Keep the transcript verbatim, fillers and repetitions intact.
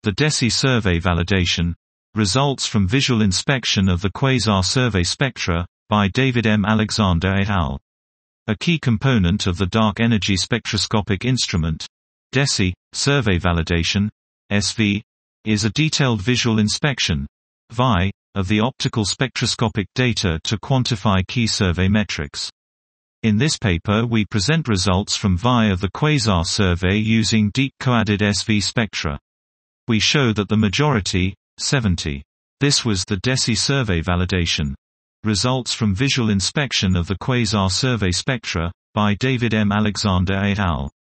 The DESI survey validation. Results from visual inspection of the quasar survey spectra, by David M. Alexander et al. A key component of the Dark Energy Spectroscopic Instrument, DESI, survey validation, S V, is a detailed visual inspection, V I, of the optical spectroscopic data to quantify key survey metrics. In this paper we present results from V I of the quasar survey using deep coadded S V spectra. We show that the majority, seventy. This was the DESI survey validation. Results from visual inspection of the quasar survey spectra, by David M. Alexander et al.